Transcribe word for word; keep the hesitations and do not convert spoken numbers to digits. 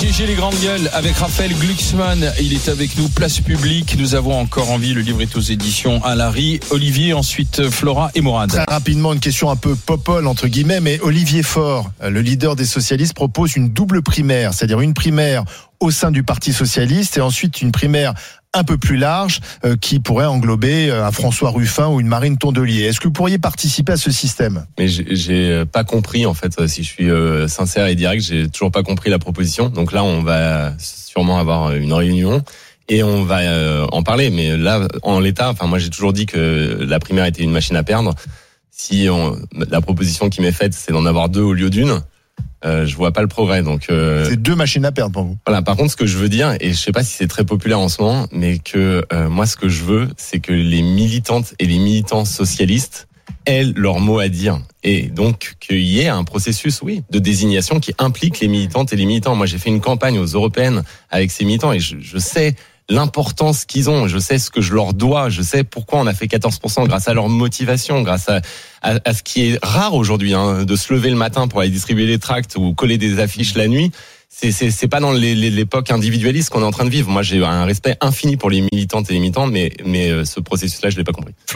G G les grandes gueules avec Raphaël Glucksmann. Il est avec nous, place publique. Nous avons encore envie. Le livre est aux éditions Alary. Olivier, ensuite Flora et Morad. Très rapidement, une question un peu popole entre guillemets, mais Olivier Faure, le leader des socialistes, propose une double primaire, c'est-à-dire une primaire au sein du Parti socialiste et ensuite une primaire un peu plus large euh, qui pourrait englober euh, un François Ruffin ou une Marine Tondelier. Est-ce que vous pourriez participer à ce système ? Mais j'ai, j'ai pas compris, en fait, si je suis euh, sincère et direct, j'ai toujours pas compris la proposition. Donc là, on va sûrement avoir une réunion et on va euh, en parler. Mais là, en l'état, enfin, moi, j'ai toujours dit que la primaire était une machine à perdre. Si on, la proposition qui m'est faite, c'est d'en avoir deux au lieu d'une, Euh, je vois pas le progrès, donc. Euh, c'est deux machines à perdre pour vous. Voilà. Par contre, ce que je veux dire, et je sais pas si c'est très populaire en ce moment, mais que euh, moi, ce que je veux, c'est que les militantes et les militants socialistes aient leur mot à dire, et donc qu'il y ait un processus, oui, de désignation qui implique les militantes et les militants. Moi, j'ai fait une campagne aux européennes avec ces militants, et je, je sais l'importance qu'ils ont, je sais ce que je leur dois, je sais pourquoi on a fait quatorze pour cent grâce à leur motivation, grâce à, à, à ce qui est rare aujourd'hui, hein, de se lever le matin pour aller distribuer les tracts ou coller des affiches la nuit. C'est, c'est, c'est pas dans les, les, l'époque individualiste qu'on est en train de vivre. Moi, j'ai un respect infini pour les militantes et les militants, mais, mais ce processus-là, je l'ai pas compris.